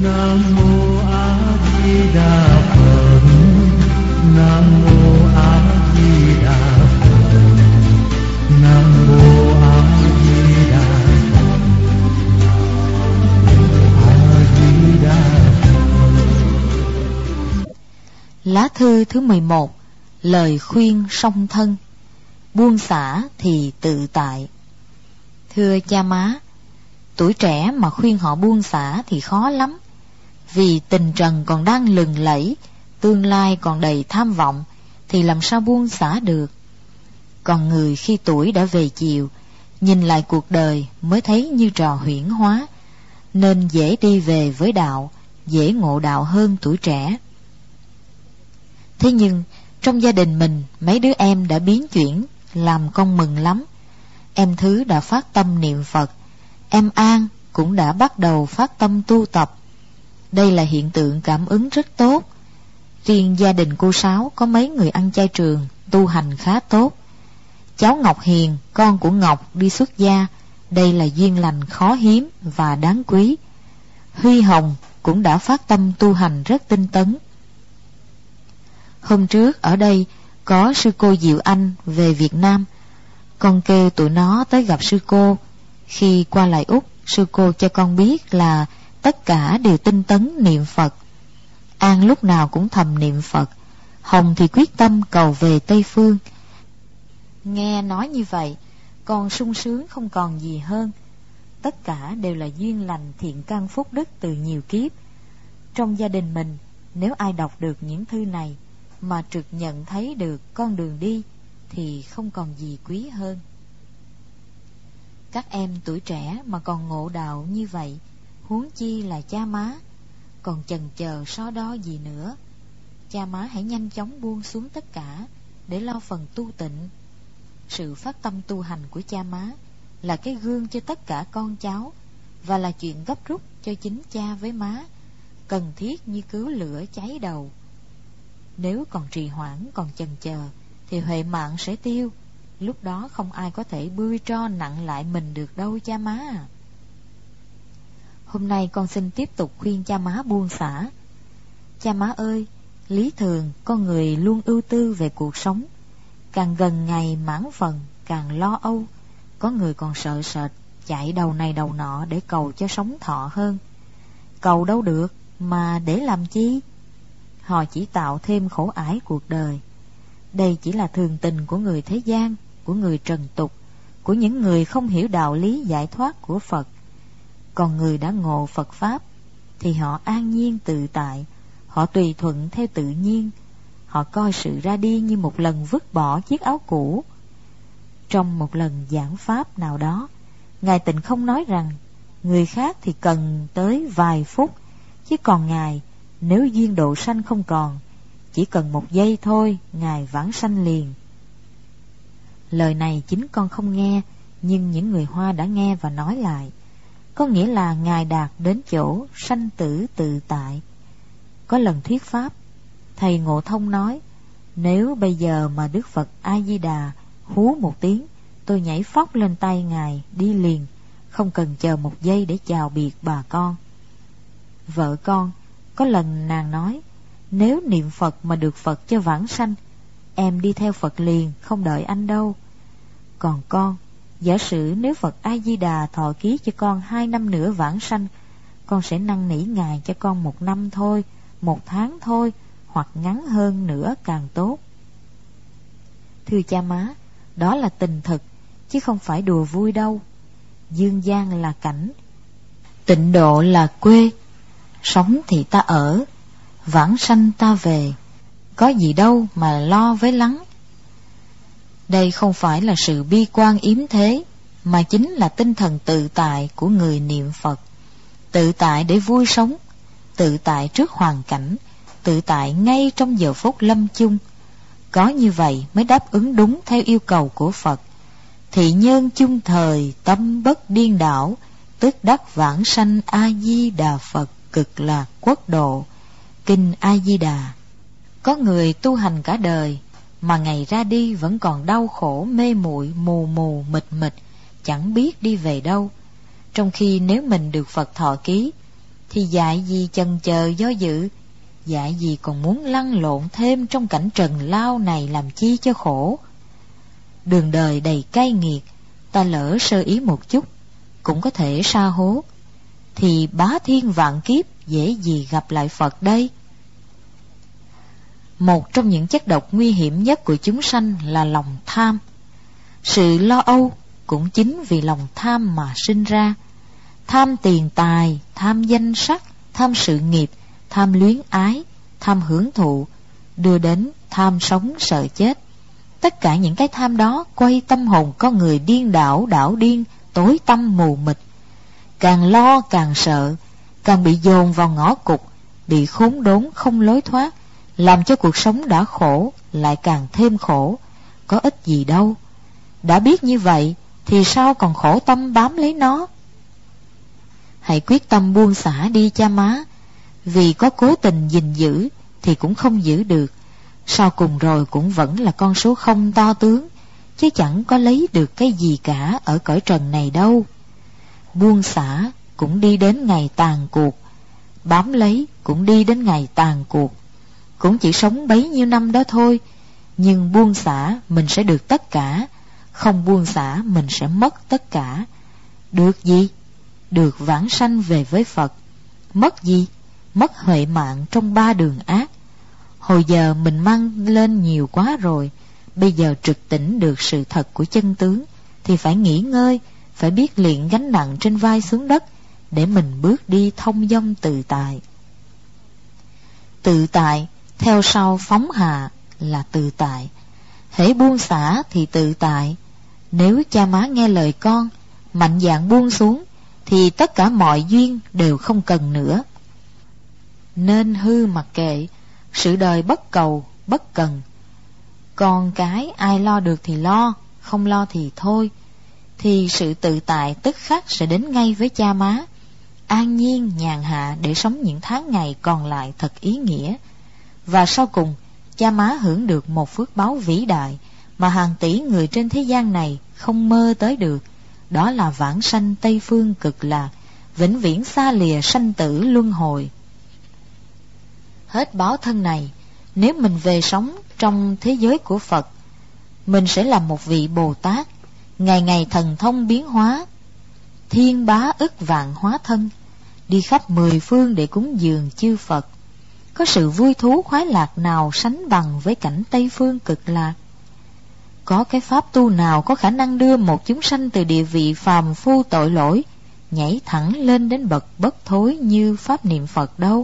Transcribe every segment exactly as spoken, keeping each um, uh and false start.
Nam mô A Di Đà Phật. Nam mô A Di Đà Phật. Nam mô A Di Đà Phật. A Di Đà Phật. Lá thư thứ mười một. Lời khuyên song thân. Buông xả thì tự tại. Thưa cha má, tuổi trẻ mà khuyên họ buông xả thì khó lắm. Vì tình trần còn đang lừng lẫy, tương lai còn đầy tham vọng, thì làm sao buông xả được. Còn người khi tuổi đã về chiều, nhìn lại cuộc đời mới thấy như trò huyễn hóa, nên dễ đi về với đạo, dễ ngộ đạo hơn tuổi trẻ. Thế nhưng trong gia đình mình, mấy đứa em đã biến chuyển, làm con mừng lắm. Em Thứ đã phát tâm niệm Phật, em An cũng đã bắt đầu phát tâm tu tập. Đây là hiện tượng cảm ứng rất tốt. Riêng gia đình cô Sáu có mấy người ăn chay trường, tu hành khá tốt. Cháu Ngọc Hiền, con của Ngọc đi xuất gia, đây là duyên lành khó hiếm và đáng quý. Huy Hồng cũng đã phát tâm tu hành rất tinh tấn. Hôm trước ở đây có sư cô Diệu Anh về Việt Nam. Con kêu tụi nó tới gặp sư cô. Khi qua lại Úc, sư cô cho con biết là tất cả đều tinh tấn niệm Phật. An lúc nào cũng thầm niệm Phật, Hồng thì quyết tâm cầu về Tây Phương. Nghe nói như vậy, con sung sướng không còn gì hơn. Tất cả đều là duyên lành thiện căn phúc đức từ nhiều kiếp. Trong gia đình mình, nếu ai đọc được những thư này mà trực nhận thấy được con đường đi, thì không còn gì quý hơn. Các em tuổi trẻ mà còn ngộ đạo như vậy, huống chi là cha má, còn chần chờ so đo gì nữa. Cha má hãy nhanh chóng buông xuống tất cả để lo phần tu tịnh. Sự phát tâm tu hành của cha má là cái gương cho tất cả con cháu, và là chuyện gấp rút cho chính cha với má, cần thiết như cứu lửa cháy đầu. Nếu còn trì hoãn, còn chần chờ, thì huệ mạng sẽ tiêu. Lúc đó không ai có thể bươi tro nặng lại mình được đâu cha má à. Hôm nay con xin tiếp tục khuyên cha má buông xả. Cha má ơi, lý thường con người luôn ưu tư về cuộc sống. Càng gần ngày mãn phần, càng lo âu. Có người còn sợ sệt, chạy đầu này đầu nọ để cầu cho sống thọ hơn. Cầu đâu được, mà để làm chi? Họ chỉ tạo thêm khổ ải cuộc đời. Đây chỉ là thường tình của người thế gian, của người trần tục, của những người không hiểu đạo lý giải thoát của Phật. Còn người đã ngộ Phật Pháp thì họ an nhiên tự tại, họ tùy thuận theo tự nhiên. Họ coi sự ra đi như một lần vứt bỏ chiếc áo cũ. Trong một lần giảng Pháp nào đó, Ngài Tịnh không nói rằng người khác thì cần tới vài phút, chứ còn Ngài, nếu duyên độ sanh không còn, chỉ cần một giây thôi, Ngài vãng sanh liền. Lời này chính con không nghe, nhưng những người Hoa đã nghe và nói lại. Có nghĩa là Ngài đạt đến chỗ sanh tử tự tại. Có lần thuyết Pháp, Thầy Ngộ Thông nói, nếu bây giờ mà Đức Phật A-di-đà hú một tiếng, tôi nhảy phóc lên tay Ngài đi liền, không cần chờ một giây để chào biệt bà con. Vợ con, có lần nàng nói, nếu niệm Phật mà được Phật cho vãng sanh, em đi theo Phật liền, không đợi anh đâu. Còn con, giả sử nếu Phật A-di-đà thọ ký cho con hai năm nữa vãng sanh, con sẽ năn nỉ Ngài cho con một năm thôi, một tháng thôi, hoặc ngắn hơn nữa càng tốt. Thưa cha má, đó là tình thực, chứ không phải đùa vui đâu. Dương gian là cảnh, tịnh độ là quê. Sống thì ta ở, vãng sanh ta về, có gì đâu mà lo với lắng. Đây không phải là sự bi quan yếm thế, mà chính là tinh thần tự tại của người niệm Phật. Tự tại để vui sống, tự tại trước hoàn cảnh, tự tại ngay trong giờ phút lâm chung. Có như vậy mới đáp ứng đúng theo yêu cầu của Phật. Thị nhân chung thời tâm bất điên đảo, tức đắc vãng sanh A-di-đà Phật cực lạc quốc độ. Kinh A-di-đà. Có người tu hành cả đời, mà ngày ra đi vẫn còn đau khổ mê muội mù mù mịt mịt, chẳng biết đi về đâu. Trong khi nếu mình được Phật thọ ký, thì dại gì chần chờ do dự, dại gì còn muốn lăn lộn thêm trong cảnh trần lao này làm chi cho khổ. Đường đời đầy cay nghiệt, ta lỡ sơ ý một chút cũng có thể sa hố, thì bá thiên vạn kiếp dễ gì gặp lại Phật đây. Một trong những chất độc nguy hiểm nhất của chúng sanh là lòng tham. Sự lo âu cũng chính vì lòng tham mà sinh ra. Tham tiền tài, tham danh sắc, tham sự nghiệp, tham luyến ái, tham hưởng thụ, đưa đến tham sống sợ chết. Tất cả những cái tham đó quay tâm hồn con người điên đảo đảo điên, tối tăm mù mịt. Càng lo càng sợ, càng bị dồn vào ngõ cụt, bị khốn đốn không lối thoát, làm cho cuộc sống đã khổ lại càng thêm khổ. Có ích gì đâu. Đã biết như vậy thì sao còn khổ tâm bám lấy nó. Hãy quyết tâm buông xả đi cha má, vì có cố tình gìn giữ thì cũng không giữ được. Sau cùng rồi cũng vẫn là con số không to tướng, chứ chẳng có lấy được cái gì cả ở cõi trần này đâu. Buông xả cũng đi đến ngày tàn cuộc, bám lấy cũng đi đến ngày tàn cuộc. Cũng chỉ sống bấy nhiêu năm đó thôi, nhưng buông xả mình sẽ được tất cả, không buông xả mình sẽ mất tất cả. Được gì? Được vãng sanh về với Phật. Mất gì? Mất huệ mạng trong ba đường ác. Hồi giờ mình mang lên nhiều quá rồi, bây giờ trực tỉnh được sự thật của chân tướng thì phải nghỉ ngơi, phải biết luyện gánh nặng trên vai xuống đất để mình bước đi thông dong tự tại. Tự tại theo sau phóng hạ là tự tại. Hễ buông xả thì tự tại. Nếu cha má nghe lời con, mạnh dạn buông xuống, thì tất cả mọi duyên đều không cần nữa. Nên hư mặc kệ, sự đời bất cầu, bất cần. Con cái ai lo được thì lo, không lo thì thôi. Thì sự tự tại tức khắc sẽ đến ngay với cha má, an nhiên nhàn hạ để sống những tháng ngày còn lại thật ý nghĩa. Và sau cùng, cha má hưởng được một phước báo vĩ đại mà hàng tỷ người trên thế gian này không mơ tới được. Đó là vãng sanh Tây Phương Cực Lạc, vĩnh viễn xa lìa sanh tử luân hồi. Hết báo thân này, nếu mình về sống trong thế giới của Phật, mình sẽ là một vị Bồ Tát, ngày ngày thần thông biến hóa, thiên bá ức vạn hóa thân, đi khắp mười phương để cúng dường chư Phật. Có sự vui thú khoái lạc nào sánh bằng với cảnh Tây Phương Cực Lạc? Có cái pháp tu nào có khả năng đưa một chúng sanh từ địa vị phàm phu tội lỗi nhảy thẳng lên đến bậc bất thối như pháp niệm Phật đâu.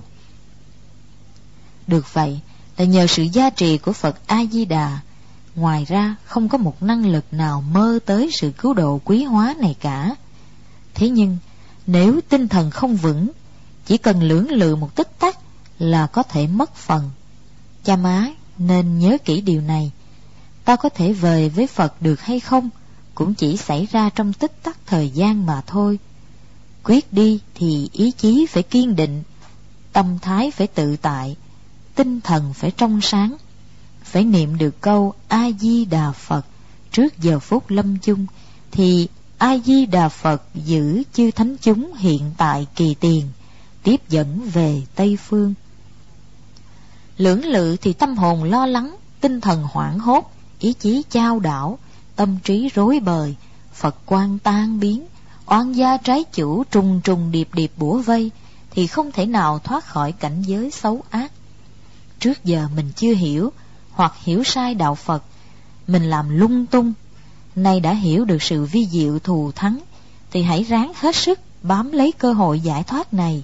Được vậy là nhờ sự gia trì của Phật A-di-đà. Ngoài ra không có một năng lực nào mơ tới sự cứu độ quý hóa này cả. Thế nhưng nếu tinh thần không vững, chỉ cần lưỡng lự một tích tắc là có thể mất phần. Cha má nên nhớ kỹ điều này. Ta có thể về với Phật được hay không cũng chỉ xảy ra trong tích tắc thời gian mà thôi. Quyết đi thì ý chí phải kiên định, tâm thái phải tự tại, tinh thần phải trong sáng, phải niệm được câu A-di-đà Phật trước giờ phút lâm chung, thì A-di-đà Phật giữ chư thánh chúng hiện tại kỳ tiền, tiếp dẫn về Tây Phương. Lưỡng lự thì tâm hồn lo lắng, tinh thần hoảng hốt, ý chí chao đảo, tâm trí rối bời, Phật quang tan biến, oan gia trái chủ trùng trùng điệp điệp bủa vây, thì không thể nào thoát khỏi cảnh giới xấu ác. Trước giờ mình chưa hiểu, hoặc hiểu sai đạo Phật, mình làm lung tung. Nay đã hiểu được sự vi diệu thù thắng, thì hãy ráng hết sức bám lấy cơ hội giải thoát này.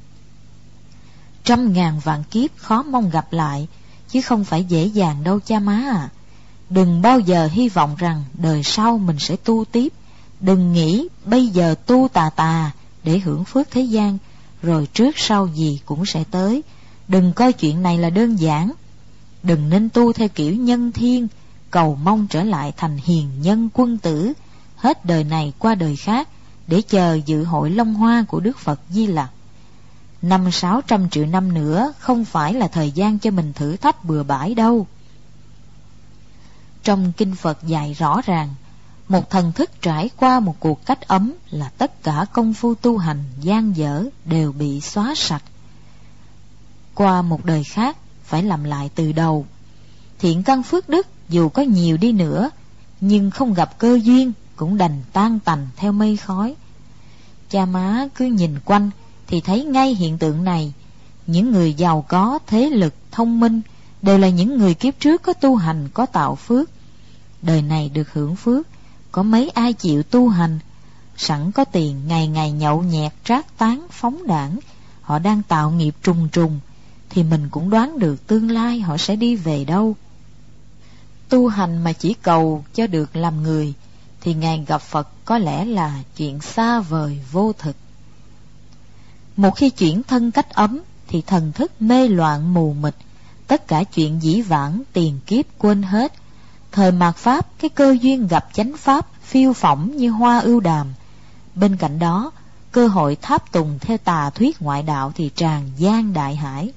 Trăm ngàn vạn kiếp khó mong gặp lại, chứ không phải dễ dàng đâu cha má à. Đừng bao giờ hy vọng rằng đời sau mình sẽ tu tiếp. Đừng nghĩ bây giờ tu tà tà để hưởng phước thế gian, rồi trước sau gì cũng sẽ tới. Đừng coi chuyện này là đơn giản. Đừng nên tu theo kiểu nhân thiên, cầu mong trở lại thành hiền nhân quân tử, hết đời này qua đời khác, để chờ dự hội Long Hoa của Đức Phật Di Lặc. Năm sáu trăm triệu năm nữa không phải là thời gian cho mình thử thách bừa bãi đâu. Trong kinh Phật dạy rõ ràng, Một thần thức trải qua một cuộc cách ấm là tất cả công phu tu hành dang dở đều bị xóa sạch. Qua một đời khác phải làm lại từ đầu. Thiện căn phước đức dù có nhiều đi nữa, nhưng không gặp cơ duyên cũng đành tan tành theo mây khói. Cha má cứ nhìn quanh thì thấy ngay hiện tượng này. Những người giàu có, thế lực, thông minh đều là những người kiếp trước có tu hành, có tạo phước. Đời này được hưởng phước, có mấy ai chịu tu hành. Sẵn có tiền, ngày ngày nhậu nhẹt, trác tán, phóng đãng, họ đang tạo nghiệp trùng trùng, thì mình cũng đoán được tương lai họ sẽ đi về đâu. Tu hành mà chỉ cầu cho được làm người, thì ngày gặp Phật có lẽ là chuyện xa vời vô thực. Một khi chuyển thân cách ấm, thì thần thức mê loạn mù mịt, tất cả chuyện dĩ vãng tiền kiếp quên hết. Thời mạt Pháp, cái cơ duyên gặp chánh Pháp phiêu phỏng như hoa ưu đàm. Bên cạnh đó, cơ hội tháp tùng theo tà thuyết ngoại đạo thì tràn gian đại hải.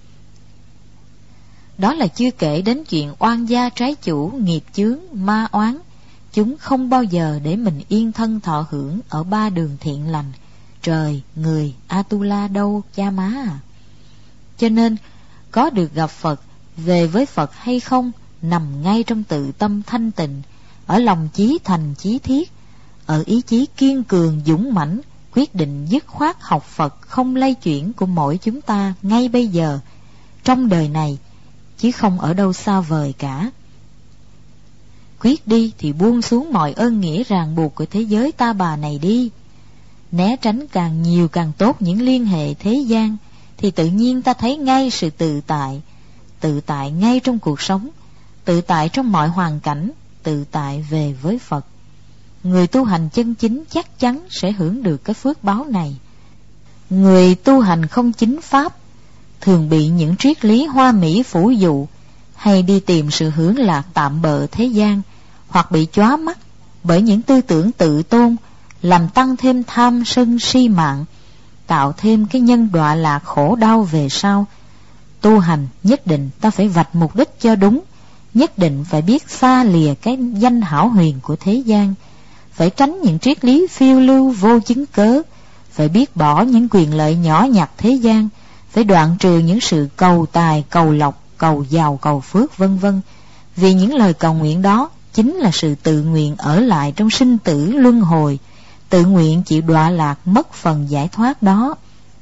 Đó là chưa kể đến chuyện oan gia trái chủ, nghiệp chướng, ma oán. Chúng không bao giờ để mình yên thân thọ hưởng ở ba đường thiện lành, trời, người, Atula đâu cha má à. Cho nên, có được gặp Phật, về với Phật hay không, nằm ngay trong tự tâm thanh tịnh, ở lòng chí thành chí thiết, ở ý chí kiên cường dũng mãnh, quyết định dứt khoát học Phật không lay chuyển của mỗi chúng ta ngay bây giờ, trong đời này, chứ không ở đâu xa vời cả. Quyết đi thì buông xuống mọi ơn nghĩa ràng buộc của thế giới ta bà này đi. Né tránh càng nhiều càng tốt những liên hệ thế gian, thì tự nhiên ta thấy ngay sự tự tại. Tự tại ngay trong cuộc sống, tự tại trong mọi hoàn cảnh, tự tại về với Phật. Người tu hành chân chính chắc chắn sẽ hưởng được cái phước báo này. Người tu hành không chính pháp thường bị những triết lý hoa mỹ phủ dụ, hay đi tìm sự hưởng lạc tạm bợ thế gian, hoặc bị chóa mắt bởi những tư tưởng tự tôn, làm tăng thêm tham sân si mạng, tạo thêm cái nhân đọa lạc khổ đau về sau. Tu hành nhất định ta phải vạch mục đích cho đúng, nhất định phải biết xa lìa cái danh hão huyền của thế gian, phải tránh những triết lý phiêu lưu vô chứng cớ, phải biết bỏ những quyền lợi nhỏ nhặt thế gian, phải đoạn trừ những sự cầu tài, cầu lộc, cầu giàu, cầu phước vân vân. Vì những lời cầu nguyện đó chính là sự tự nguyện ở lại trong sinh tử luân hồi, tự nguyện chịu đọa lạc mất phần giải thoát đó.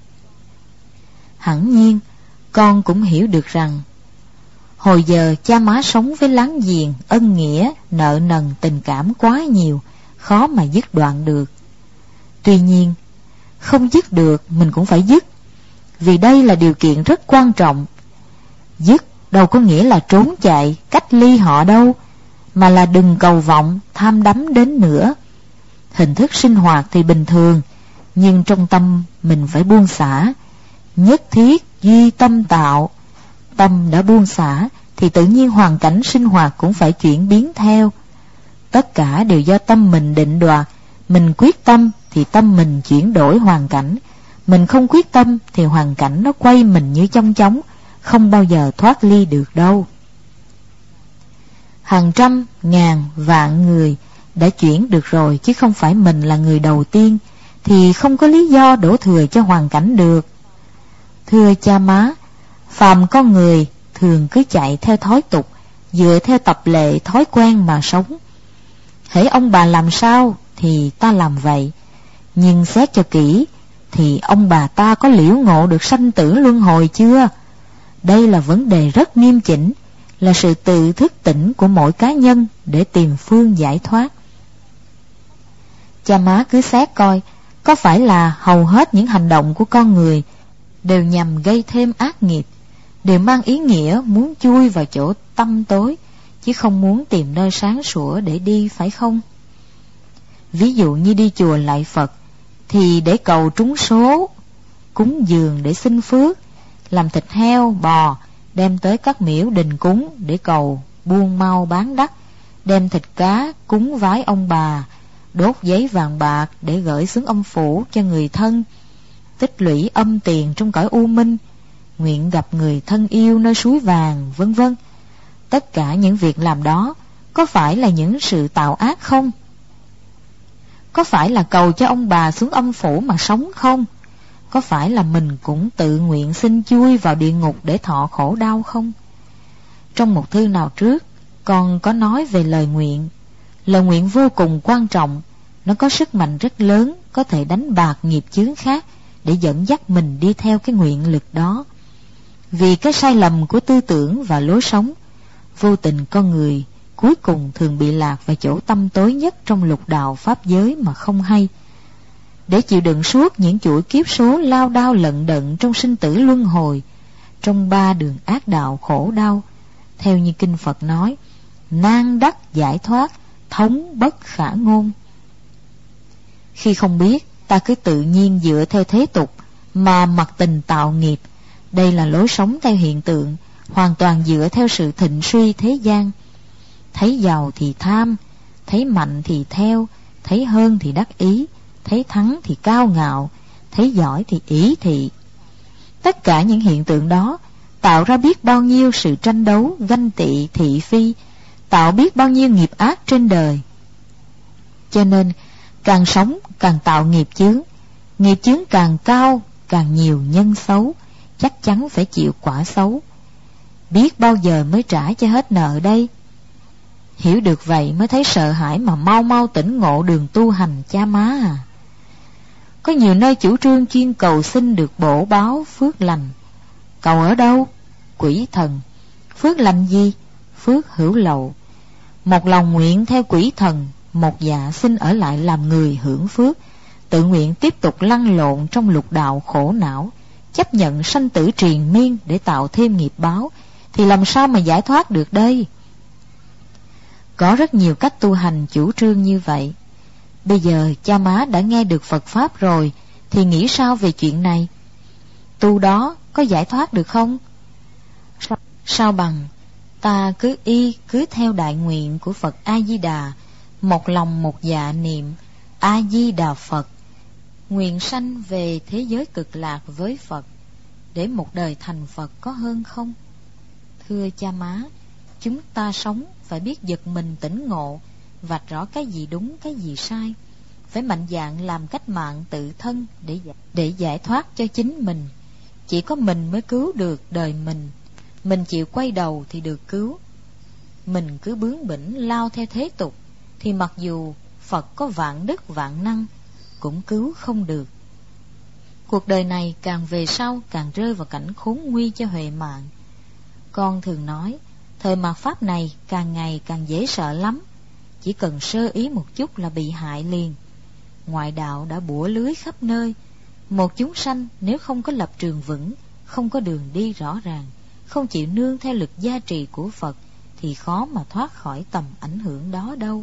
Hẳn nhiên, con cũng hiểu được rằng hồi giờ cha má sống với láng giềng, ân nghĩa, nợ nần, tình cảm quá nhiều, khó mà dứt đoạn được. Tuy nhiên, không dứt được mình cũng phải dứt, vì đây là điều kiện rất quan trọng. Dứt đâu có nghĩa là trốn chạy, cách ly họ đâu, mà là đừng cầu vọng, tham đắm đến nữa. Hình thức sinh hoạt thì bình thường, nhưng trong tâm mình phải buông xả. Nhất thiết duy tâm tạo. Tâm đã buông xả thì tự nhiên hoàn cảnh sinh hoạt cũng phải chuyển biến theo. Tất cả đều do tâm mình định đoạt. Mình quyết tâm thì tâm mình chuyển đổi hoàn cảnh, mình không quyết tâm thì hoàn cảnh nó quay mình như chong chóng, không bao giờ thoát ly được đâu. Hàng trăm, ngàn, vạn người đã chuyển được rồi, chứ không phải mình là người đầu tiên, thì không có lý do đổ thừa cho hoàn cảnh được. Thưa cha má, phàm con người thường cứ chạy theo thói tục, dựa theo tập lệ thói quen mà sống. Hễ ông bà làm sao thì ta làm vậy, nhưng xét cho kỹ thì ông bà ta có liễu ngộ được sanh tử luân hồi chưa? Đây là vấn đề rất nghiêm chỉnh, là sự tự thức tỉnh của mỗi cá nhân để tìm phương giải thoát. Cha má cứ xét coi, có phải là hầu hết những hành động của con người đều nhằm gây thêm ác nghiệp, đều mang ý nghĩa muốn chui vào chỗ tăm tối, chứ không muốn tìm nơi sáng sủa để đi, phải không? Ví dụ như đi chùa lạy Phật thì để cầu trúng số, cúng dường để xin phước, làm thịt heo, bò đem tới các miễu đình cúng để cầu buôn mau bán đắt, đem thịt cá cúng vái ông bà, đốt giấy vàng bạc để gửi xuống âm phủ cho người thân, tích lũy âm tiền trong cõi u minh, nguyện gặp người thân yêu nơi suối vàng, vân vân. Tất cả những việc làm đó có phải là những sự tạo ác không? Có phải là cầu cho ông bà xuống âm phủ mà sống không? Có phải là mình cũng tự nguyện xin chui vào địa ngục để thọ khổ đau không? Trong một thư nào trước, con có nói về lời nguyện. Lời nguyện vô cùng quan trọng, nó có sức mạnh rất lớn, có thể đánh bạc nghiệp chướng khác để dẫn dắt mình đi theo cái nguyện lực đó. Vì cái sai lầm của tư tưởng và lối sống, vô tình con người cuối cùng thường bị lạc vào chỗ tăm tối nhất trong lục đạo pháp giới mà không hay. Để chịu đựng suốt những chuỗi kiếp số lao đao lận đận trong sinh tử luân hồi, trong ba đường ác đạo khổ đau, theo như kinh Phật nói, nan đắc giải thoát, thống bất khả ngôn. Khi không biết, ta cứ tự nhiên dựa theo thế tục mà mặc tình tạo nghiệp. Đây là lối sống theo hiện tượng, hoàn toàn dựa theo sự thịnh suy thế gian. Thấy giàu thì tham, thấy mạnh thì theo, thấy hơn thì đắc ý, thấy thắng thì cao ngạo, thấy giỏi thì ỷ thị. Tất cả những hiện tượng đó tạo ra biết bao nhiêu sự tranh đấu, ganh tị, thị phi, tạo biết bao nhiêu nghiệp ác trên đời. Cho nên càng sống càng tạo nghiệp chướng, nghiệp chướng càng cao càng nhiều nhân xấu, chắc chắn phải chịu quả xấu. Biết bao giờ mới trả cho hết nợ đây? Hiểu được vậy mới thấy sợ hãi mà mau mau tỉnh ngộ đường tu hành cha má à. Có nhiều nơi chủ trương chuyên cầu xin được bổ báo phước lành. Cầu ở đâu? Quỷ thần. Phước lành gì? Phước hữu lậu. Một lòng nguyện theo quỷ thần, một dạ xin ở lại làm người hưởng phước, tự nguyện tiếp tục lăn lộn trong lục đạo khổ não, chấp nhận sanh tử triền miên để tạo thêm nghiệp báo, thì làm sao mà giải thoát được đây? Có rất nhiều cách tu hành chủ trương như vậy. Bây giờ cha má đã nghe được Phật Pháp rồi, thì nghĩ sao về chuyện này? Tu đó có giải thoát được không? Sao, sao bằng ta cứ y cứ theo đại nguyện của Phật A-di-đà, một lòng một dạ niệm A-di-đà Phật, nguyện sanh về thế giới cực lạc với Phật, để một đời thành Phật có hơn không? Thưa cha má, chúng ta sống phải biết giật mình tỉnh ngộ, vạch rõ cái gì đúng cái gì sai, phải mạnh dạn làm cách mạng tự thân để để giải thoát cho chính mình. Chỉ có mình mới cứu được đời mình. Mình chịu quay đầu thì được cứu. Mình cứ bướng bỉnh lao theo thế tục, thì mặc dù Phật có vạn đức vạn năng cũng cứu không được. Cuộc đời này càng về sau càng rơi vào cảnh khốn nguy cho huệ mạng. Con thường nói, thời mạt Pháp này càng ngày càng dễ sợ lắm. Chỉ cần sơ ý một chút là bị hại liền. Ngoại đạo đã bủa lưới khắp nơi. Một chúng sanh nếu không có lập trường vững, không có đường đi rõ ràng, không chịu nương theo lực gia trì của Phật, thì khó mà thoát khỏi tầm ảnh hưởng đó đâu.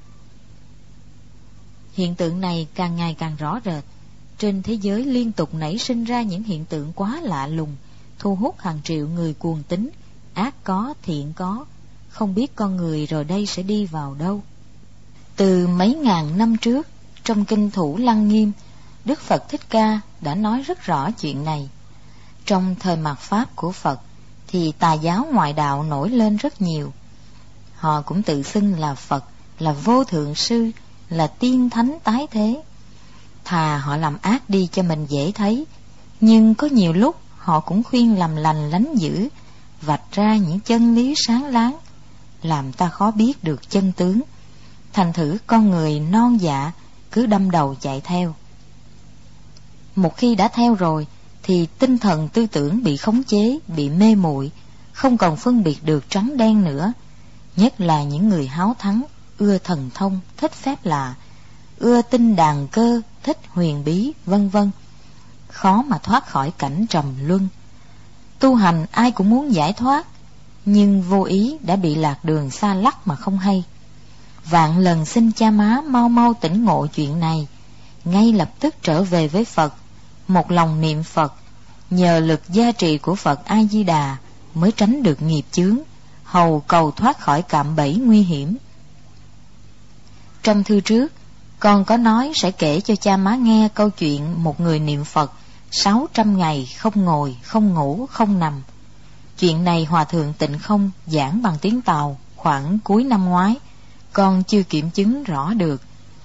Hiện tượng này càng ngày càng rõ rệt. Trên thế giới liên tục nảy sinh ra những hiện tượng quá lạ lùng, thu hút hàng triệu người cuồng tín, ác có, thiện có. Không biết con người rồi đây sẽ đi vào đâu. Từ mấy ngàn năm trước, trong kinh Thủ Lăng Nghiêm, Đức Phật Thích Ca đã nói rất rõ chuyện này. Trong thời mạt Pháp của Phật thì tà giáo ngoại đạo nổi lên rất nhiều. Họ cũng tự xưng là Phật, là vô thượng sư, là tiên thánh tái thế. Thà họ làm ác đi cho mình dễ thấy, nhưng có nhiều lúc họ cũng khuyên làm lành lánh dữ, vạch ra những chân lý sáng láng, làm ta khó biết được chân tướng. Thành thử con người non dạ cứ đâm đầu chạy theo. Một khi đã theo rồi thì tinh thần tư tưởng bị khống chế, bị mê muội, không còn phân biệt được trắng đen nữa. Nhất là những người háo thắng, ưa thần thông, thích phép lạ, ưa tin đàn cơ, thích huyền bí, vân vân, khó mà thoát khỏi cảnh trầm luân. Tu hành ai cũng muốn giải thoát, nhưng vô ý đã bị lạc đường xa lắc mà không hay. Vạn lần xin cha má mau mau tỉnh ngộ chuyện này, ngay lập tức trở về với Phật, một lòng niệm Phật, nhờ lực gia trì của Phật A-di-đà mới tránh được nghiệp chướng, hầu cầu thoát khỏi cạm bẫy nguy hiểm. Trong thư trước, con có nói sẽ kể cho cha má nghe câu chuyện một người niệm Phật sáu trăm ngày không ngồi, không ngủ, không nằm. Chuyện này Hòa thượng Tịnh Không giảng bằng tiếng Tàu khoảng cuối năm ngoái, con chưa kiểm chứng rõ được.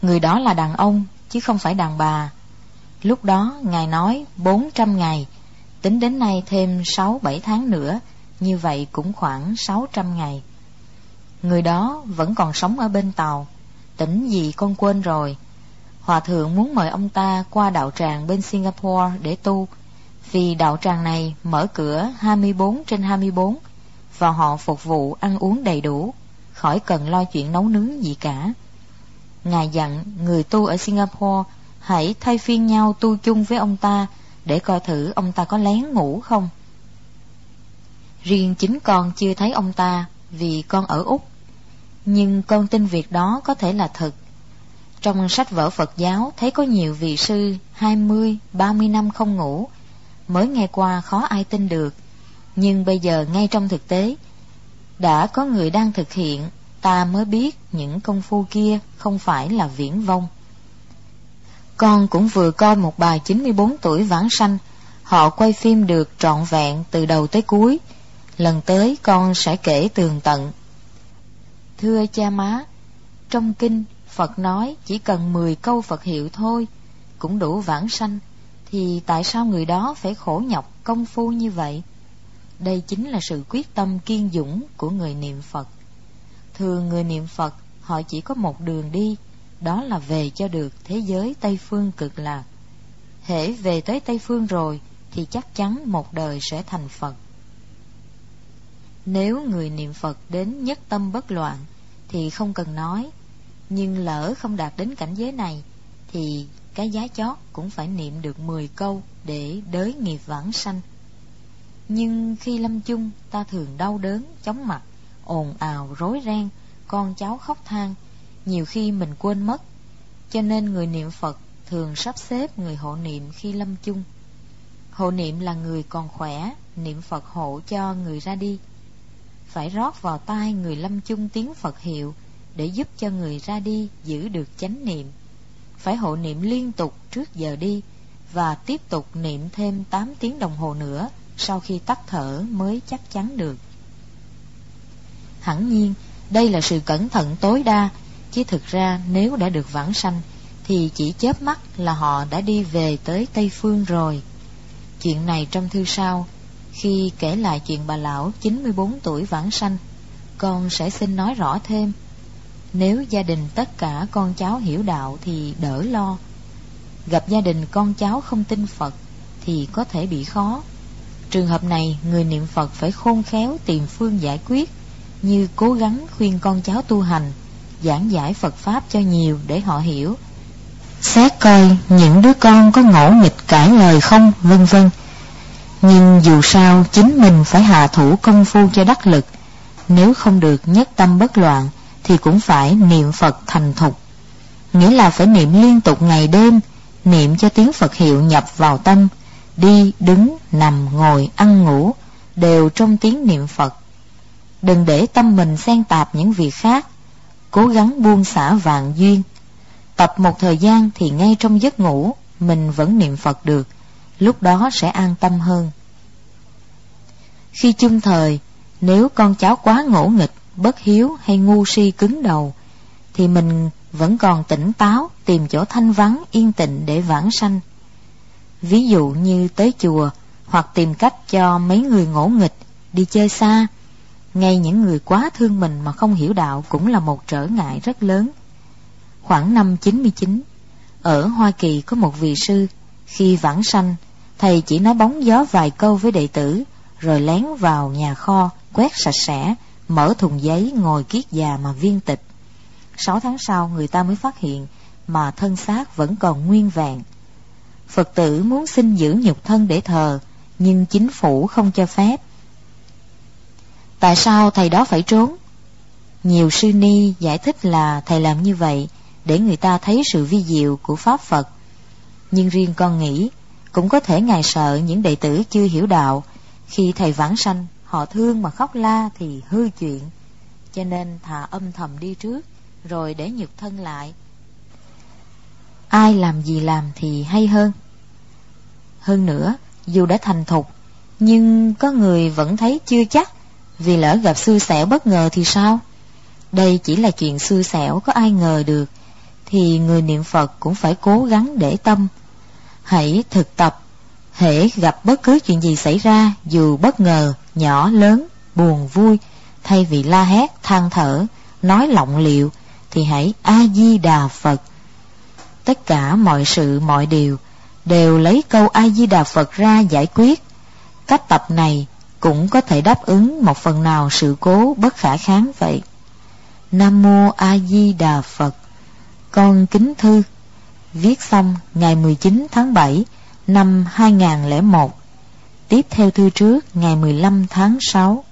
Người đó là đàn ông chứ không phải đàn bà. Lúc đó Ngài nói bốn trăm ngày, tính đến nay thêm sáu bảy tháng nữa, như vậy cũng khoảng sáu trăm ngày. Người đó vẫn còn sống ở bên tàu, tỉnh gì con quên rồi. Hòa thượng muốn mời ông ta qua đạo tràng bên Singapore để tu, vì đạo tràng này mở cửa hai mươi bốn trên hai mươi bốn và họ phục vụ ăn uống đầy đủ, khỏi cần lo chuyện nấu nướng gì cả. Ngài dặn người tu ở Singapore hãy thay phiên nhau tu chung với ông ta để coi thử ông ta có lén ngủ không. Riêng chính con chưa thấy ông ta vì con ở Úc, nhưng con tin việc đó có thể là thật. Trong sách vở Phật giáo thấy có nhiều vị sư hai mươi, ba mươi năm không ngủ, mới nghe qua khó ai tin được, nhưng bây giờ ngay trong thực tế đã có người đang thực hiện, ta mới biết những công phu kia không phải là viển vông. Con cũng vừa coi một bài chín mươi bốn tuổi vãng sanh, họ quay phim được trọn vẹn từ đầu tới cuối. Lần tới con sẽ kể tường tận. Thưa cha má, trong kinh Phật nói chỉ cần mười câu Phật hiệu thôi cũng đủ vãng sanh, thì tại sao người đó phải khổ nhọc công phu như vậy? Đây chính là sự quyết tâm kiên dũng của người niệm Phật. Thường người niệm Phật họ chỉ có một đường đi, đó là về cho được thế giới Tây Phương Cực Lạc. Hễ về tới Tây Phương rồi thì chắc chắn một đời sẽ thành Phật. Nếu người niệm Phật đến nhất tâm bất loạn thì không cần nói, nhưng lỡ không đạt đến cảnh giới này thì cái giá chót cũng phải niệm được mười câu để đới nghiệp vãng sanh. Nhưng khi lâm chung ta thường đau đớn, chóng mặt, ồn ào, rối ren, con cháu khóc than, nhiều khi mình quên mất. Cho nên người niệm Phật thường sắp xếp người hộ niệm khi lâm chung. Hộ niệm là người còn khỏe, niệm Phật hộ cho người ra đi. Phải rót vào tai người lâm chung tiếng Phật hiệu để giúp cho người ra đi giữ được chánh niệm. Phải hộ niệm liên tục trước giờ đi và tiếp tục niệm thêm tám tiếng đồng hồ nữa sau khi tắt thở mới chắc chắn được. Hẳn nhiên đây là sự cẩn thận tối đa, chứ thực ra nếu đã được vãng sanh thì chỉ chớp mắt là họ đã đi về tới Tây Phương rồi. Chuyện này trong thư sau, khi kể lại chuyện bà lão chín mươi bốn tuổi vãng sanh, con sẽ xin nói rõ thêm. Nếu gia đình tất cả con cháu hiểu đạo thì đỡ lo. Gặp gia đình con cháu không tin Phật thì có thể bị khó. Trường hợp này người niệm Phật phải khôn khéo tìm phương giải quyết, như cố gắng khuyên con cháu tu hành, giảng giải Phật Pháp cho nhiều để họ hiểu, xét coi những đứa con có ngỗ nghịch cãi lời không, vân vân. Nhưng dù sao chính mình phải hạ thủ công phu cho đắc lực. Nếu không được nhất tâm bất loạn thì cũng phải niệm Phật thành thục, nghĩa là phải niệm liên tục ngày đêm, niệm cho tiếng Phật hiệu nhập vào tâm, đi, đứng, nằm, ngồi, ăn, ngủ đều trong tiếng niệm Phật. Đừng để tâm mình xen tạp những việc khác, cố gắng buông xả vạn duyên. Tập một thời gian thì ngay trong giấc ngủ mình vẫn niệm Phật được, lúc đó sẽ an tâm hơn. Khi chung thời, nếu con cháu quá ngỗ nghịch, bất hiếu hay ngu si cứng đầu, thì mình vẫn còn tỉnh táo tìm chỗ thanh vắng yên tịnh để vãng sanh. Ví dụ như tới chùa, hoặc tìm cách cho mấy người ngỗ nghịch đi chơi xa. Ngay những người quá thương mình mà không hiểu đạo cũng là một trở ngại rất lớn. Khoảng năm chín mươi chín, ở Hoa Kỳ có một vị sư, khi vãng sanh, thầy chỉ nói bóng gió vài câu với đệ tử, rồi lén vào nhà kho, quét sạch sẽ, mở thùng giấy ngồi kiết già mà viên tịch. Sáu tháng sau người ta mới phát hiện mà thân xác vẫn còn nguyên vẹn. Phật tử muốn xin giữ nhục thân để thờ, nhưng chính phủ không cho phép. Tại sao thầy đó phải trốn? Nhiều sư ni giải thích là thầy làm như vậy để người ta thấy sự vi diệu của Pháp Phật. Nhưng riêng con nghĩ, cũng có thể ngài sợ những đệ tử chưa hiểu đạo, khi thầy vãng sanh, họ thương mà khóc la thì hư chuyện, cho nên thà âm thầm đi trước, rồi để nhục thân lại. Ai làm gì làm thì hay hơn. Hơn nữa, dù đã thành thục, nhưng có người vẫn thấy chưa chắc, vì lỡ gặp xui xẻo bất ngờ thì sao? Đây chỉ là chuyện xui xẻo, có ai ngờ được, thì người niệm Phật cũng phải cố gắng để tâm. Hãy thực tập, hễ gặp bất cứ chuyện gì xảy ra, dù bất ngờ, nhỏ, lớn, buồn, vui, thay vì la hét, than thở, nói lọng liệu, thì hãy A-di-đà Phật. Tất cả mọi sự, mọi điều đều lấy câu A-di-đà Phật ra giải quyết. Cách tập này cũng có thể đáp ứng một phần nào sự cố bất khả kháng vậy. Nam Mô A Di Đà Phật. Con kính thư. Viết xong ngày mười chín tháng bảy năm hai nghìn không trăm lẻ một. Tiếp theo thư trước ngày mười lăm tháng sáu.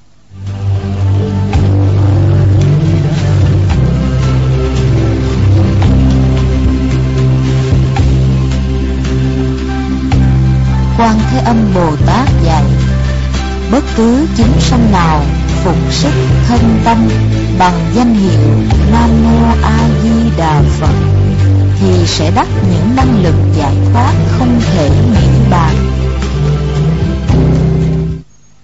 Quan Thế Âm Bồ Tát dạy: bất cứ chúng sanh nào phụng sức thân tâm bằng danh hiệu Nam Mô A Di Đà Phật thì sẽ đắc những năng lực giải thoát không thể miễn bàn.